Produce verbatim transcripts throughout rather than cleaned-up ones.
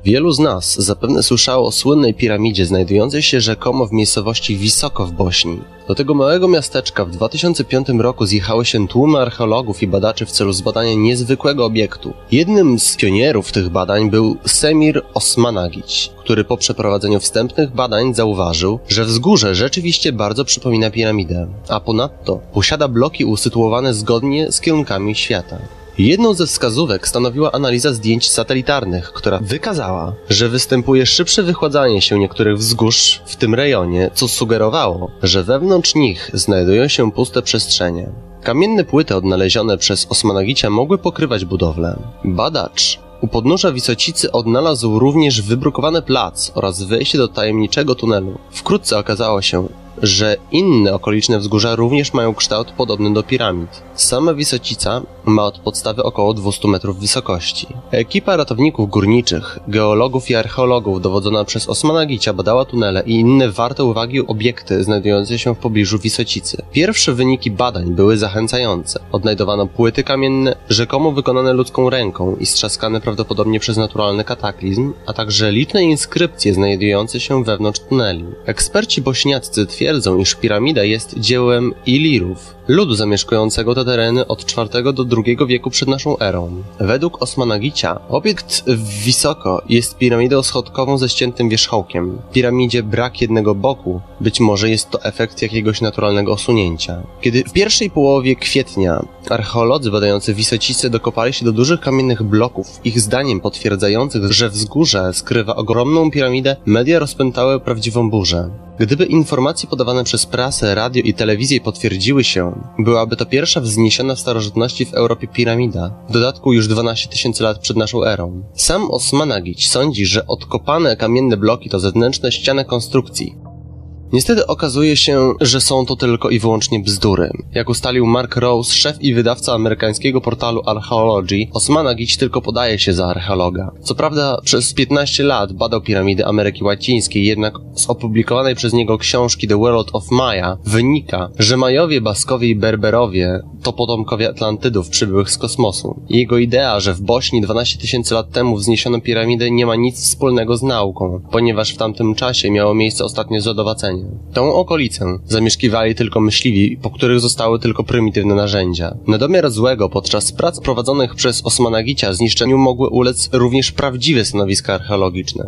Wielu z nas zapewne słyszało o słynnej piramidzie znajdującej się rzekomo w miejscowości Visoko w Bośni. Do tego małego miasteczka w dwa tysiące piątym roku zjechały się tłumy archeologów i badaczy w celu zbadania niezwykłego obiektu. Jednym z pionierów tych badań był Semir Osmanagić, który po przeprowadzeniu wstępnych badań zauważył, że wzgórze rzeczywiście bardzo przypomina piramidę, a ponadto posiada bloki usytuowane zgodnie z kierunkami świata. Jedną ze wskazówek stanowiła analiza zdjęć satelitarnych, która wykazała, że występuje szybsze wychładzanie się niektórych wzgórz w tym rejonie, co sugerowało, że wewnątrz nich znajdują się puste przestrzenie. Kamienne płyty odnalezione przez Osmanagicia mogły pokrywać budowlę. Badacz u podnóża Wisocicy odnalazł również wybrukowany plac oraz wejście do tajemniczego tunelu. Wkrótce okazało się, że inne okoliczne wzgórza również mają kształt podobny do piramid. Sama Wisocica ma od podstawy około dwieście metrów wysokości. Ekipa ratowników górniczych, geologów i archeologów dowodzona przez Osmanagicia badała tunele i inne warte uwagi obiekty znajdujące się w pobliżu Wisocicy. Pierwsze wyniki badań były zachęcające. Odnajdowano płyty kamienne, rzekomo wykonane ludzką ręką i strzaskane prawdopodobnie przez naturalny kataklizm, a także liczne inskrypcje znajdujące się wewnątrz tuneli. Eksperci bośniaccy twierdzą, iż piramida jest dziełem Ilirów, ludu zamieszkującego te tereny od czwartego do drugiego wieku przed naszą erą. Według Osmanagicia obiekt w Visoko jest piramidą schodkową ze ściętym wierzchołkiem. W piramidzie brak jednego boku, być może jest to efekt jakiegoś naturalnego osunięcia. Kiedy w pierwszej połowie kwietnia archeolodzy badający Wisocicę dokopali się do dużych kamiennych bloków, ich zdaniem potwierdzających, że wzgórze skrywa ogromną piramidę, media rozpętały prawdziwą burzę. Gdyby informacje podawane przez prasę, radio i telewizję potwierdziły się, byłaby to pierwsza wzniesiona w starożytności w Europie piramida, w dodatku już dwanaście tysięcy lat przed naszą erą. Sam Osmanagić sądzi, że odkopane kamienne bloki to zewnętrzne ściany konstrukcji. Niestety okazuje się, że są to tylko i wyłącznie bzdury. Jak ustalił Mark Rose, szef i wydawca amerykańskiego portalu Archaeology, Osmanagić tylko podaje się za archeologa. Co prawda przez piętnaście lat badał piramidy Ameryki Łacińskiej, jednak z opublikowanej przez niego książki The World of Maya wynika, że Majowie, Baskowie i Berberowie to potomkowie Atlantydów przybyłych z kosmosu. Jego idea, że w Bośni dwanaście tysięcy lat temu wzniesiono piramidy, nie ma nic wspólnego z nauką, ponieważ w tamtym czasie miało miejsce ostatnie zlodowacenie. Tą okolicę zamieszkiwali tylko myśliwi, po których zostały tylko prymitywne narzędzia. Na domiar złego podczas prac prowadzonych przez Osmanagicia zniszczeniu mogły ulec również prawdziwe stanowiska archeologiczne.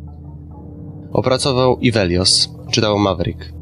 Opracował Ivelios, czytał Maverick.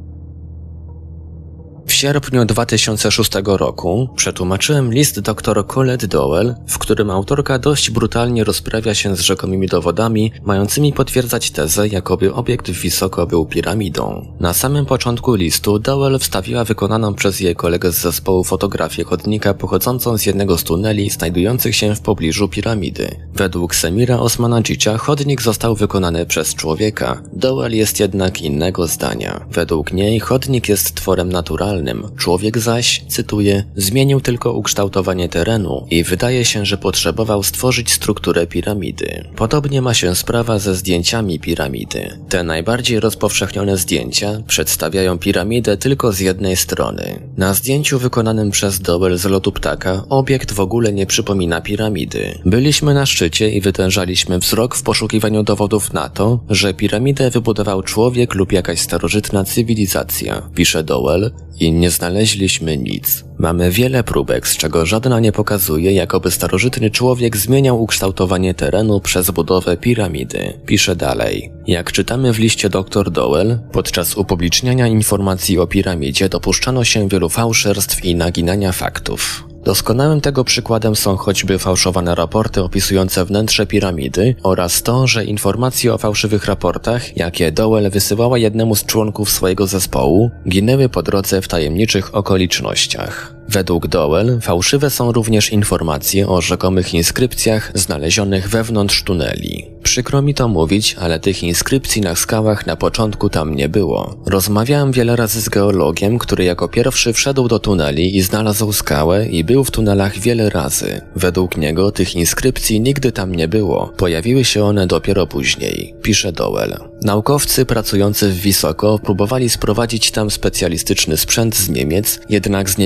W sierpniu dwa tysiące szóstego roku przetłumaczyłem list dr Colette Dowell, w którym autorka dość brutalnie rozprawia się z rzekomymi dowodami mającymi potwierdzać tezę, jakoby obiekt w Visoko był piramidą. Na samym początku listu Dowell wstawiła wykonaną przez jej kolegę z zespołu fotografię chodnika pochodzącą z jednego z tuneli znajdujących się w pobliżu piramidy. Według Semira Osmanagicia chodnik został wykonany przez człowieka. Dowell jest jednak innego zdania. Według niej chodnik jest tworem naturalnym. Człowiek zaś, cytuję, zmienił tylko ukształtowanie terenu i wydaje się, że potrzebował stworzyć strukturę piramidy. Podobnie ma się sprawa ze zdjęciami piramidy. Te najbardziej rozpowszechnione zdjęcia przedstawiają piramidę tylko z jednej strony. Na zdjęciu wykonanym przez Dowell z lotu ptaka obiekt w ogóle nie przypomina piramidy. Byliśmy na szczycie i wytężaliśmy wzrok w poszukiwaniu dowodów na to, że piramidę wybudował człowiek lub jakaś starożytna cywilizacja, pisze Dowell, i nie znaleźliśmy nic. Mamy wiele próbek, z czego żadna nie pokazuje, jakoby starożytny człowiek zmieniał ukształtowanie terenu przez budowę piramidy. Pisze dalej. Jak czytamy w liście dr Dowell, podczas upubliczniania informacji o piramidzie dopuszczano się wielu fałszerstw i naginania faktów. Doskonałym tego przykładem są choćby fałszowane raporty opisujące wnętrze piramidy oraz to, że informacje o fałszywych raportach, jakie Dowell wysyłała jednemu z członków swojego zespołu, ginęły po drodze w tajemniczych okolicznościach. Według Dowell fałszywe są również informacje o rzekomych inskrypcjach znalezionych wewnątrz tuneli. Przykro mi to mówić, ale tych inskrypcji na skałach na początku tam nie było. Rozmawiałem wiele razy z geologiem, który jako pierwszy wszedł do tuneli i znalazł skałę i był w tunelach wiele razy. Według niego tych inskrypcji nigdy tam nie było. Pojawiły się one dopiero później, pisze Dowell. Naukowcy pracujący w Visoko próbowali sprowadzić tam specjalistyczny sprzęt z Niemiec, jednak z niewiadomych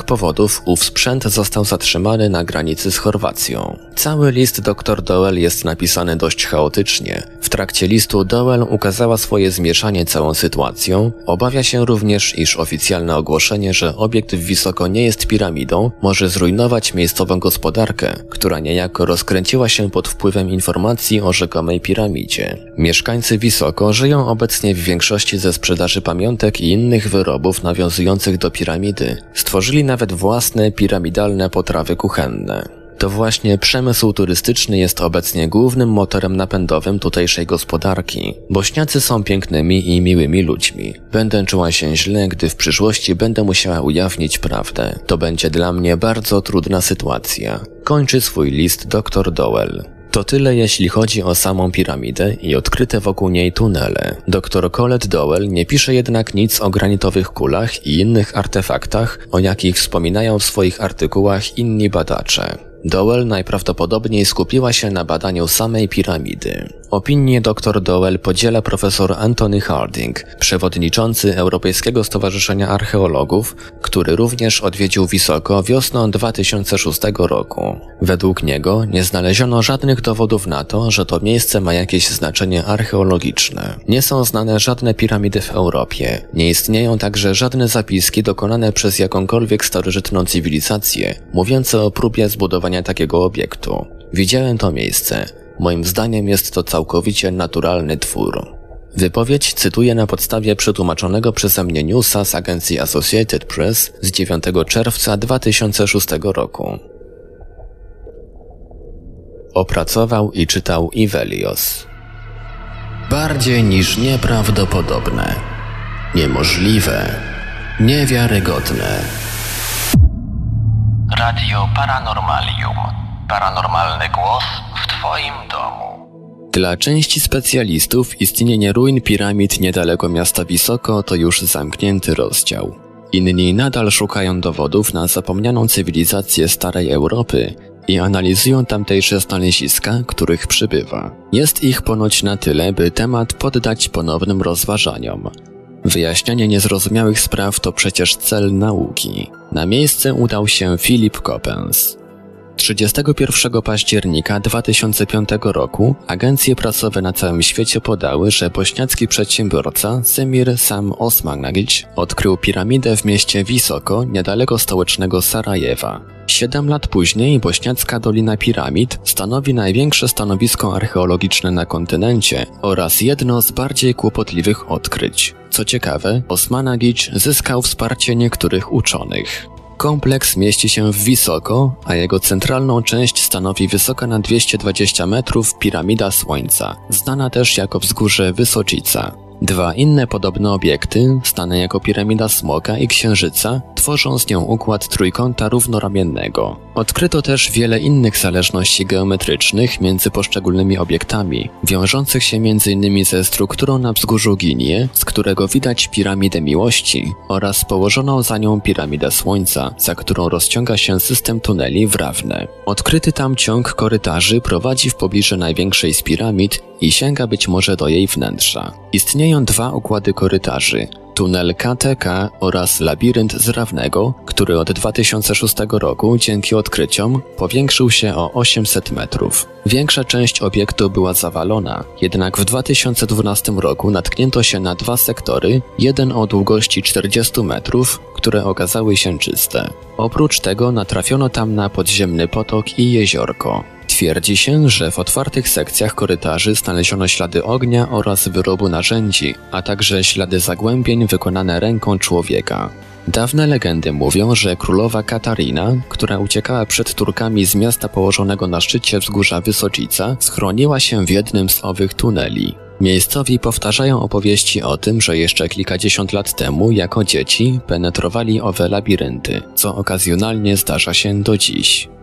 powodów ów sprzęt został zatrzymany na granicy z Chorwacją. Cały list dr Dowell jest napisany dość chaotycznie. W trakcie listu Dowell ukazała swoje zmieszanie całą sytuacją. Obawia się również, iż oficjalne ogłoszenie, że obiekt w Visoko nie jest piramidą, może zrujnować miejscową gospodarkę, która niejako rozkręciła się pod wpływem informacji o rzekomej piramidzie. Mieszkańcy Visoko żyją obecnie w większości ze sprzedaży pamiątek i innych wyrobów nawiązujących do piramidy. Stworzyli nawet własne piramidalne potrawy kuchenne. To właśnie przemysł turystyczny jest obecnie głównym motorem napędowym tutejszej gospodarki. Bośniacy są pięknymi i miłymi ludźmi. Będę czuła się źle, gdy w przyszłości będę musiała ujawnić prawdę. To będzie dla mnie bardzo trudna sytuacja. Kończy swój list dr Dowell. To tyle jeśli chodzi o samą piramidę i odkryte wokół niej tunele. dr Colette Dowell nie pisze jednak nic o granitowych kulach i innych artefaktach, o jakich wspominają w swoich artykułach inni badacze. Dowell najprawdopodobniej skupiła się na badaniu samej piramidy. Opinię dr Dowell podziela profesor Anthony Harding, przewodniczący Europejskiego Stowarzyszenia Archeologów, który również odwiedził Visoko wiosną dwa tysiące szóstego roku. Według niego nie znaleziono żadnych dowodów na to, że to miejsce ma jakieś znaczenie archeologiczne. Nie są znane żadne piramidy w Europie. Nie istnieją także żadne zapiski dokonane przez jakąkolwiek starożytną cywilizację, mówiące o próbie zbudowania takiego obiektu. Widziałem to miejsce. Moim zdaniem jest to całkowicie naturalny twór. Wypowiedź cytuję na podstawie przetłumaczonego przeze mnie newsa z agencji Associated Press z dziewiątego czerwca dwa tysiące szóstego roku. Opracował i czytał Ivelios. Bardziej niż nieprawdopodobne, niemożliwe, niewiarygodne. Radio Paranormalium. Paranormalny głos w Twoim domu. Dla części specjalistów istnienie ruin piramid niedaleko miasta Visoko to już zamknięty rozdział. Inni nadal szukają dowodów na zapomnianą cywilizację starej Europy i analizują tamtejsze znaleziska, których przybywa. Jest ich ponoć na tyle, by temat poddać ponownym rozważaniom. Wyjaśnianie niezrozumiałych spraw to przecież cel nauki. Na miejsce udał się Philip Coppens. trzydziestego pierwszego października dwa tysiące piątego roku agencje prasowe na całym świecie podały, że bośniacki przedsiębiorca Semir Sam Osmanagić odkrył piramidę w mieście Visoko niedaleko stołecznego Sarajewa. Siedem lat później bośniacka Dolina Piramid stanowi największe stanowisko archeologiczne na kontynencie oraz jedno z bardziej kłopotliwych odkryć. Co ciekawe, Osmanagić zyskał wsparcie niektórych uczonych. Kompleks mieści się w Visoko, a jego centralną część stanowi wysoka na dwieście dwadzieścia metrów piramida Słońca, znana też jako wzgórze Wysocica. Dwa inne podobne obiekty, znane jako piramida Smoka i Księżyca, tworzą z nią układ trójkąta równoramiennego. Odkryto też wiele innych zależności geometrycznych między poszczególnymi obiektami, wiążących się między innymi ze strukturą na wzgórzu Ginie, z którego widać piramidę Miłości, oraz położoną za nią piramidę Słońca, za którą rozciąga się system tuneli w Rawne. Odkryty tam ciąg korytarzy prowadzi w pobliże największej z piramid i sięga być może do jej wnętrza. Istnieją dwa układy korytarzy. Tunel K T K oraz labirynt z Rawnego, który od dwa tysiące szóstego roku dzięki odkryciom powiększył się o osiemset metrów. Większa część obiektu była zawalona, jednak w dwa tysiące dwunastym roku natknięto się na dwa sektory, jeden o długości czterdziestu metrów, które okazały się czyste. Oprócz tego natrafiono tam na podziemny potok i jeziorko. Twierdzi się, że w otwartych sekcjach korytarzy znaleziono ślady ognia oraz wyrobu narzędzi, a także ślady zagłębień wykonane ręką człowieka. Dawne legendy mówią, że królowa Katarina, która uciekała przed Turkami z miasta położonego na szczycie wzgórza Wysocica, schroniła się w jednym z owych tuneli. Miejscowi powtarzają opowieści o tym, że jeszcze kilkadziesiąt lat temu, jako dzieci, penetrowali owe labirynty, co okazjonalnie zdarza się do dziś.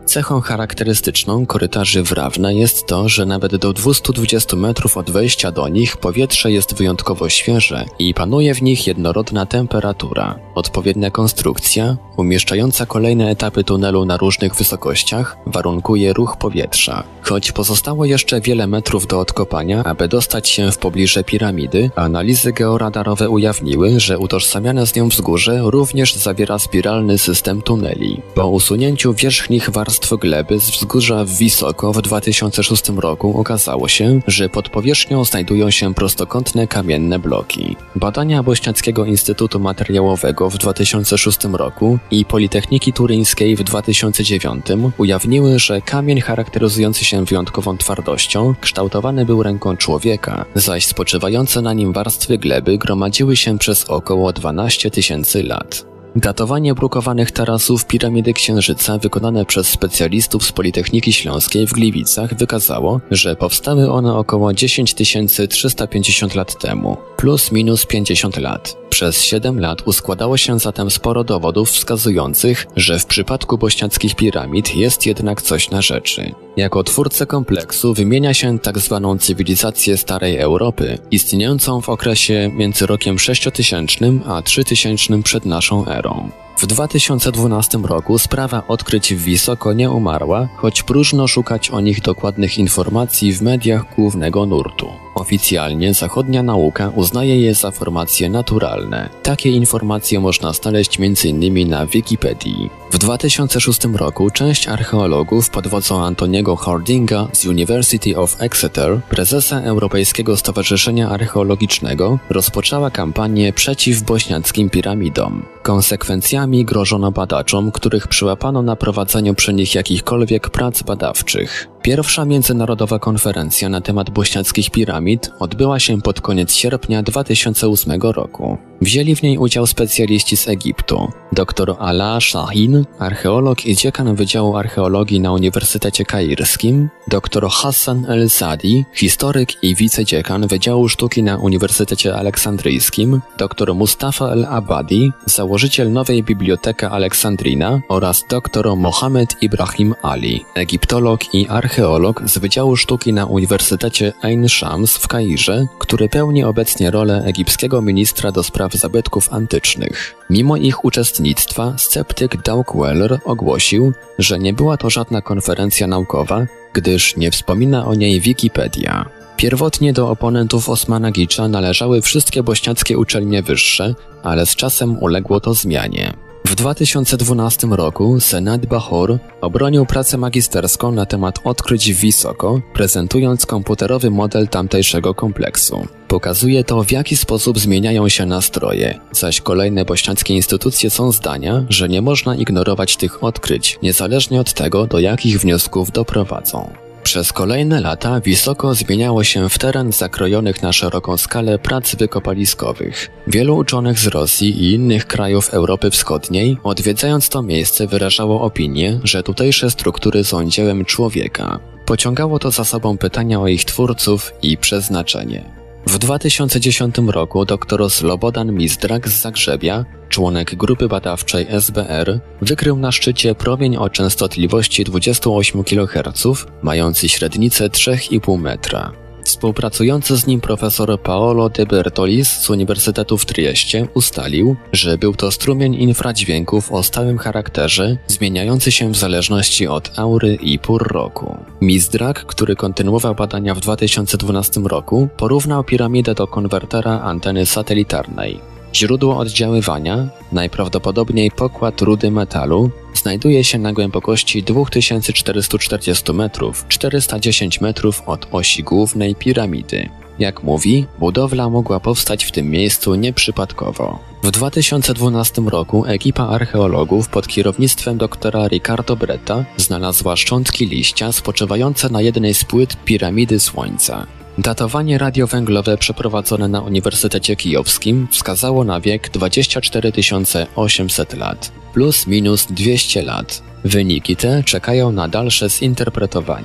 Cechą charakterystyczną korytarzy Wrawne jest to, że nawet do dwieście dwadzieścia metrów od wejścia do nich powietrze jest wyjątkowo świeże i panuje w nich jednorodna temperatura. Odpowiednia konstrukcja, umieszczająca kolejne etapy tunelu na różnych wysokościach, warunkuje ruch powietrza. Choć pozostało jeszcze wiele metrów do odkopania, aby dostać się w pobliże piramidy, analizy georadarowe ujawniły, że utożsamiane z nią wzgórze również zawiera spiralny system tuneli. Po usunięciu wierzchnich warstw gleby z wzgórza Wisoko w dwa tysiące szóstym roku okazało się, że pod powierzchnią znajdują się prostokątne kamienne bloki. Badania Bośniackiego Instytutu Materiałowego w dwa tysiące szóstym roku i Politechniki Turyńskiej w dwa tysiące dziewiątym ujawniły, że kamień charakteryzujący się wyjątkową twardością kształtowany był ręką człowieka, zaś spoczywające na nim warstwy gleby gromadziły się przez około dwanaście tysięcy lat. Datowanie brukowanych tarasów piramidy Księżyca wykonane przez specjalistów z Politechniki Śląskiej w Gliwicach wykazało, że powstały one około dziesięć tysięcy trzysta pięćdziesiąt lat temu, plus minus pięćdziesiąt lat. Przez siedem lat uskładało się zatem sporo dowodów wskazujących, że w przypadku bośniackich piramid jest jednak coś na rzeczy. Jako twórcę kompleksu wymienia się tzw. cywilizację Starej Europy, istniejącą w okresie między rokiem sześciotysięcznym a trzytysięcznym przed naszą erą. W dwa tysiące dwunastym roku sprawa odkryć w Wisoko nie umarła, choć próżno szukać o nich dokładnych informacji w mediach głównego nurtu. Oficjalnie zachodnia nauka uznaje je za formacje naturalne. Takie informacje można znaleźć między innymi na Wikipedii. W dwa tysiące szóstym roku część archeologów pod wodzą Antoniego Hardinga z University of Exeter, prezesa Europejskiego Stowarzyszenia Archeologicznego, rozpoczęła kampanię przeciw bośniackim piramidom. Konsekwencjami grożono badaczom, których przyłapano na prowadzeniu przy nich jakichkolwiek prac badawczych. Pierwsza międzynarodowa konferencja na temat bośniackich piramid odbyła się pod koniec sierpnia dwa tysiące ósmego roku. Wzięli w niej udział specjaliści z Egiptu, dr Ala Shahin, archeolog i dziekan Wydziału Archeologii na Uniwersytecie Kairskim, dr Hassan El-Sadi, historyk i wicedziekan Wydziału Sztuki na Uniwersytecie Aleksandryjskim, dr Mustafa El-Abadi, założyciel nowej Biblioteka Aleksandrina oraz dr Mohamed Ibrahim Ali, egiptolog i archeolog z Wydziału Sztuki na Uniwersytecie Ain Shams w Kairze, który pełni obecnie rolę egipskiego ministra do spraw zabytków antycznych. Mimo ich uczestnictwa sceptyk Doug Weller ogłosił, że nie była to żadna konferencja naukowa, gdyż nie wspomina o niej Wikipedia. Pierwotnie do oponentów Osmana Gicza należały wszystkie bośniackie uczelnie wyższe, ale z czasem uległo to zmianie. W dwa tysiące dwunastym roku Senad Bahor obronił pracę magisterską na temat odkryć w Wisoko, prezentując komputerowy model tamtejszego kompleksu. Pokazuje to, w jaki sposób zmieniają się nastroje, zaś kolejne bośniackie instytucje są zdania, że nie można ignorować tych odkryć, niezależnie od tego, do jakich wniosków doprowadzą. Przez kolejne lata Wisoko zmieniało się w teren zakrojonych na szeroką skalę prac wykopaliskowych. Wielu uczonych z Rosji i innych krajów Europy Wschodniej, odwiedzając to miejsce, wyrażało opinię, że tutejsze struktury są dziełem człowieka. Pociągało to za sobą pytania o ich twórców i przeznaczenie. W dwa tysiące dziesiątym roku dr Slobodan Mizdrak z Zagrzebia, członek grupy badawczej S B R, wykrył na szczycie promień o częstotliwości dwadzieścia osiem kiloherców, mający średnicę trzy i pół metra. Współpracujący z nim profesor Paolo de Bertolis z Uniwersytetu w Trieste ustalił, że był to strumień infradźwięków o stałym charakterze, zmieniający się w zależności od aury i pór roku. Mizdrak, który kontynuował badania w dwa tysiące dwunastym roku, porównał piramidę do konwertera anteny satelitarnej. Źródło oddziaływania, najprawdopodobniej pokład rudy metalu, znajduje się na głębokości dwa tysiące czterysta czterdzieści metrów, czterysta dziesięć metrów od osi głównej piramidy. Jak mówi, budowla mogła powstać w tym miejscu nieprzypadkowo. W dwa tysiące dwunastym roku ekipa archeologów pod kierownictwem doktora Ricardo Bretta znalazła szczątki liścia spoczywające na jednej z płyt piramidy Słońca. Datowanie radiowęglowe przeprowadzone na Uniwersytecie Kijowskim wskazało na wiek dwadzieścia cztery tysiące osiemset lat, plus minus dwieście lat. Wyniki te czekają na dalsze zinterpretowanie.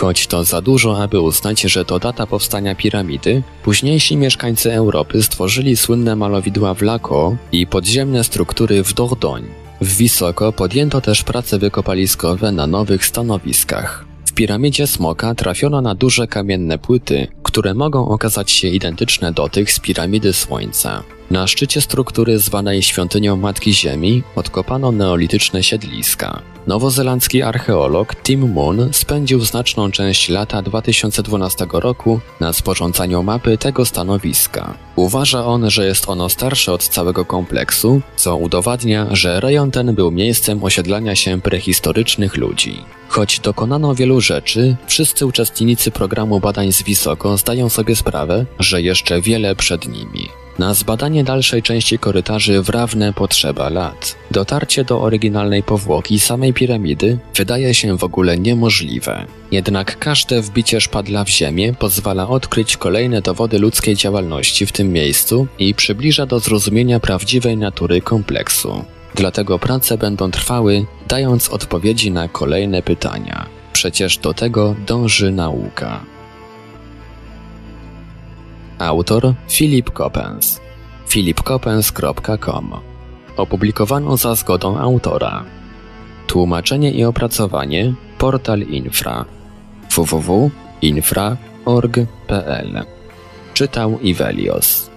Choć to za dużo, aby uznać, że to data powstania piramidy, późniejsi mieszkańcy Europy stworzyli słynne malowidła w Laco i podziemne struktury w Dordogne. W Wysoko podjęto też prace wykopaliskowe na nowych stanowiskach. W piramidzie Smoka trafiono na duże kamienne płyty, które mogą okazać się identyczne do tych z piramidy Słońca. Na szczycie struktury zwanej Świątynią Matki Ziemi odkopano neolityczne siedliska. Nowozelandzki archeolog Tim Moon spędził znaczną część lata dwa tysiące dwunastego roku na sporządzaniu mapy tego stanowiska. Uważa on, że jest ono starsze od całego kompleksu, co udowadnia, że rejon ten był miejscem osiedlania się prehistorycznych ludzi. Choć dokonano wielu rzeczy, wszyscy uczestnicy programu badań z Wysoko zdają sobie sprawę, że jeszcze wiele przed nimi. Na zbadanie dalszej części korytarzy wrawne potrzeba lat. Dotarcie do oryginalnej powłoki samej piramidy wydaje się w ogóle niemożliwe. Jednak każde wbicie szpadla w ziemię pozwala odkryć kolejne dowody ludzkiej działalności w tym miejscu i przybliża do zrozumienia prawdziwej natury kompleksu. Dlatego prace będą trwały, dając odpowiedzi na kolejne pytania. Przecież do tego dąży nauka. Autor Philip Coppens. philip coppens kropka com. Opublikowano za zgodą autora. Tłumaczenie i opracowanie Portal Infra. w w w kropka infra kropka org kropka p l. Czytał Ivelios.